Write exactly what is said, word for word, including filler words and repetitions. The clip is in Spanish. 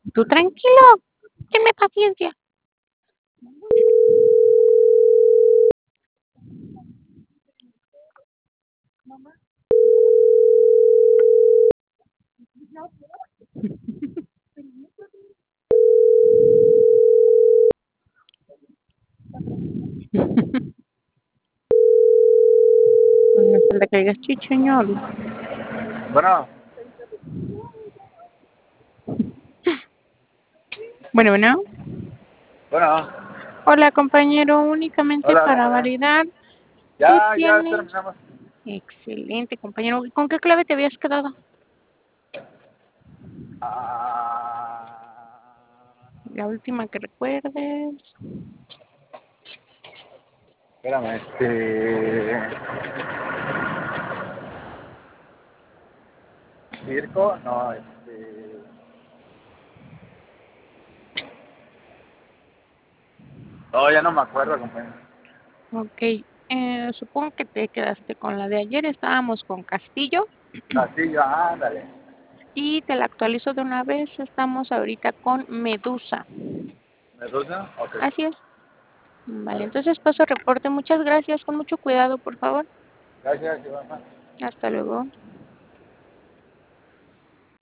Tú tranquilo, tenme paciencia. No se le caigas chicheñol. Bueno, Bueno, bueno. bueno, Hola, compañero, únicamente hola, para compañero. validar, tú Ya, ya tienes... terminamos. Excelente, compañero. ¿Con qué clave te habías quedado? Ah, La última que recuerdes. espérame, este. Circo, no, este. No, ya no me acuerdo, compañero. Ok, eh, supongo que te quedaste con la de ayer. Estábamos con Castillo Castillo, ándale. y te la actualizo de una vez. Estamos ahorita con Medusa. ¿Medusa? Ok. Así es. Vale, Vale. entonces paso reporte. Muchas gracias. Con mucho cuidado, por favor. Gracias, Iván. Hasta luego.